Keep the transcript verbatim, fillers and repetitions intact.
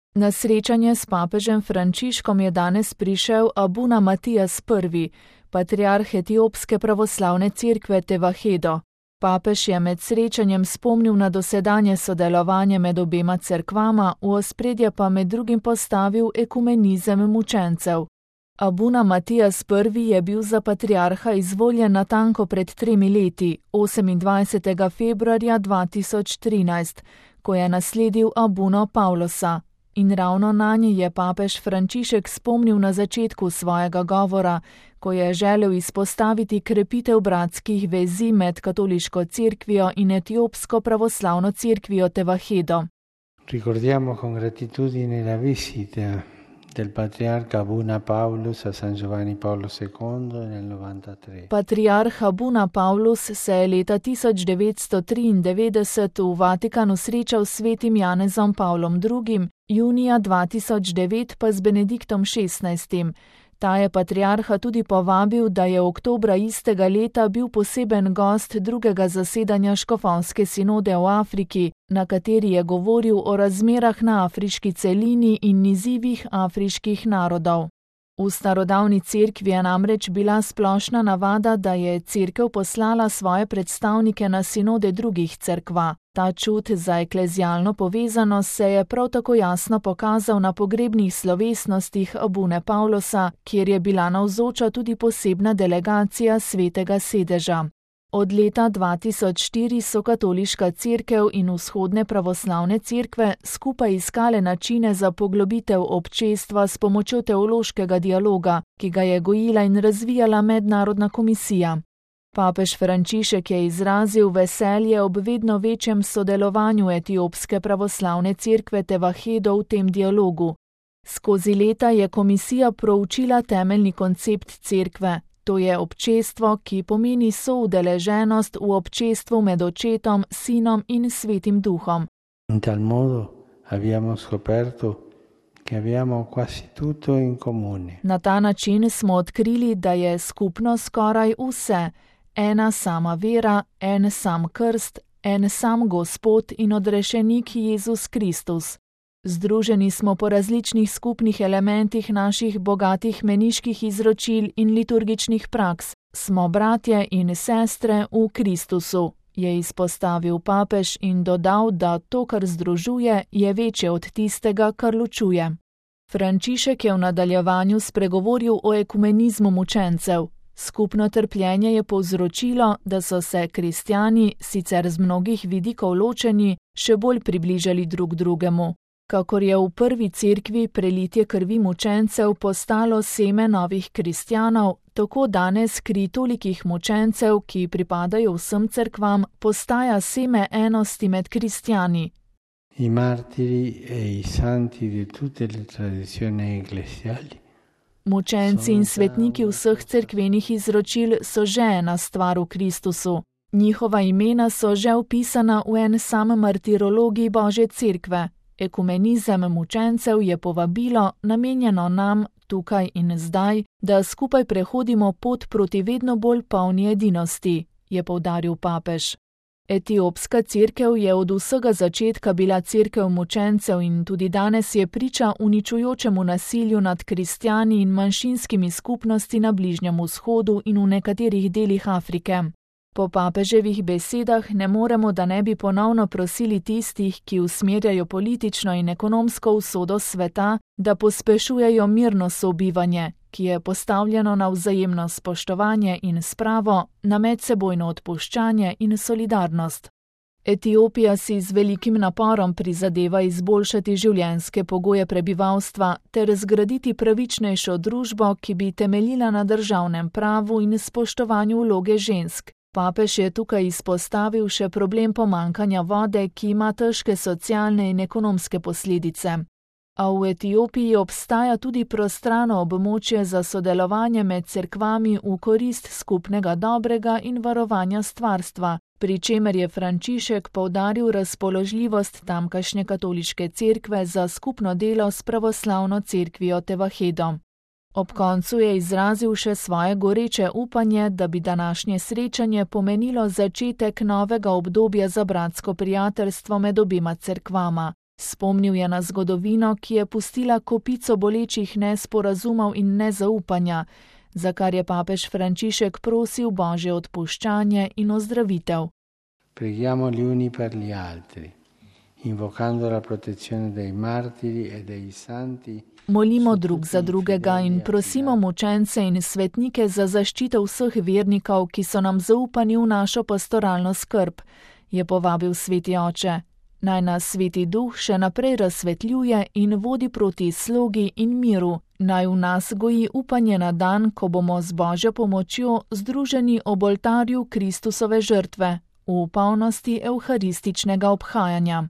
Na srečanje s papežem Frančiškom je danes prišel Abuna Matijas prvi, patriarh Etiopske pravoslavne cerkve Tevahedo. Papež je med srečanjem spomnil na dosedanje sodelovanje med obema cerkvama, v ospredje pa med drugim postavil ekumenizem mučencev. Abuna Matijas prvi je bil za patriarha izvoljen natanko pred tremi leti, osemindvajsetega februarja dva tisoč trinajst, ko je nasledil Abuno Pavlosa. In ravno nanje je papež Frančišek spomnil na začetku svojega govora, ko je želel izpostaviti krepitev bratskih vezi med katoliško cerkvijo in etiopsko pravoslavno cerkvijo Tevahedo. Ricordiamo con gratitudine la visita del patriarca Abuna Paulus a San Giovanni Paolo secondo nel novantatré. Patriarh Abuna Paulus se je leta tisoč devetsto triindevetdeset v Vatikanu srečal s svetim Janezom Pavlom drugim, junija dva tisoč devet pa z Benediktom šestnajstim. Ta je patriarha tudi povabil, da je oktobra istega leta bil poseben gost drugega zasedanja škofovske sinode v Afriki, na kateri je govoril o razmerah na afriški celini in izzivih afriških narodov. V starodavni cerkvi je namreč bila splošna navada, da je cerkev poslala svoje predstavnike na sinode drugih cerkva. Ta čut za eklezialno povezanost se je prav tako jasno pokazal na pogrebnih slovesnostih Abune Pavlosa, kjer je bila navzoča tudi posebna delegacija Svetega sedeža. Od leta dva tisoč štiri so katoliška cerkev in vzhodne pravoslavne cerkve skupaj iskale načine za poglobitev občestva s pomočjo teološkega dialoga, ki ga je gojila in razvijala mednarodna komisija. Papež Frančišek je izrazil veselje ob vedno večjem sodelovanju etiopske pravoslavne cerkve Tevahedo v tem dialogu. Skozi leta je komisija proučila temeljni koncept cerkve. To je občestvo, ki pomeni soudeleženost v občestvu med očetom, sinom in svetim duhom. In tal modo abbiamo scoperto che abbiamo quasi tutto in comune. Na ta način smo odkrili, da je skupno skoraj vse. Ena sama vera, en sam krst, en sam Gospod in odrešenik Jezus Kristus. Združeni smo po različnih skupnih elementih naših bogatih meniških izročil in liturgičnih praks. Smo bratje in sestre v Kristusu, je izpostavil papež in dodal, da to, kar združuje, je večje od tistega, kar ločuje. Frančišek je v nadaljevanju spregovoril o ekumenizmu mučencev. Skupno trpljenje je povzročilo, da so se kristjani, sicer z mnogih vidikov ločeni, še bolj približali drug drugemu. Kakor je v prvi cerkvi prelitje krvi mučencev postalo seme novih kristjanov, tako danes kri tolikih mučencev, ki pripadajo vsem cerkvam, postaja seme enosti med kristjani. I martiri e i santi di tutte le tradizioni ecclesiali. Mučenci in svetniki vseh cerkvenih izročil so že ena stvar v Kristusu. Njihova imena so že vpisana v en sam martirologij Božje cerkve. Ekumenizem mučencev je povabilo, namenjeno nam, tukaj in zdaj, da skupaj prehodimo pot proti vedno bolj polni edinosti, je poudaril papež. Etiopska cerkev je od vsega začetka bila cerkev mučencev in tudi danes je priča uničujočemu nasilju nad kristjani in manjšinskimi skupnosti na Bližnjem vzhodu in v nekaterih delih Afrike. Po papeževih besedah ne moremo, da ne bi ponovno prosili tistih, ki usmerjajo politično in ekonomsko usodo sveta, da pospešujejo mirno sobivanje, ki je postavljeno na vzajemno spoštovanje in spravo, na medsebojno odpuščanje in solidarnost. Etiopija si z velikim naporom prizadeva izboljšati življenjske pogoje prebivalstva ter zgraditi pravičnejšo družbo, ki bi temeljila na državnem pravu in spoštovanju vloge žensk. Papež je tukaj izpostavil še problem pomanjkanja vode, ki ima težke socialne in ekonomske posledice. A v Etiopiji obstaja tudi prostrano območje za sodelovanje med cerkvami v korist skupnega dobrega in varovanja stvarstva, pri čemer je Frančišek poudaril razpoložljivost tamkajšnje katoliške cerkve za skupno delo s pravoslavno cerkvijo Tevahedo. Ob koncu je izrazil še svoje goreče upanje, da bi današnje srečanje pomenilo začetek novega obdobja za bratsko prijateljstvo med obima cerkvama. Spomnil je na zgodovino, ki je pustila kopico bolečih nesporazumov in nezaupanja, za kar je papež Frančišek prosil Božje odpuščanje in ozdravitev. Preghiamo gli uni per gli altri, invocando la protezione dei martiri e dei santi. Molimo drug za drugega in prosimo mučence in svetnike za zaščito vseh vernikov, ki so nam zaupani v našo pastoralno skrb, je povabil sveti oče. Naj nas sveti duh še naprej razsvetljuje in vodi proti slogi in miru. Naj v nas goji upanje na dan, ko bomo z Božjo pomočjo združeni ob oltarju Kristusove žrtve, v polnosti evharističnega obhajanja.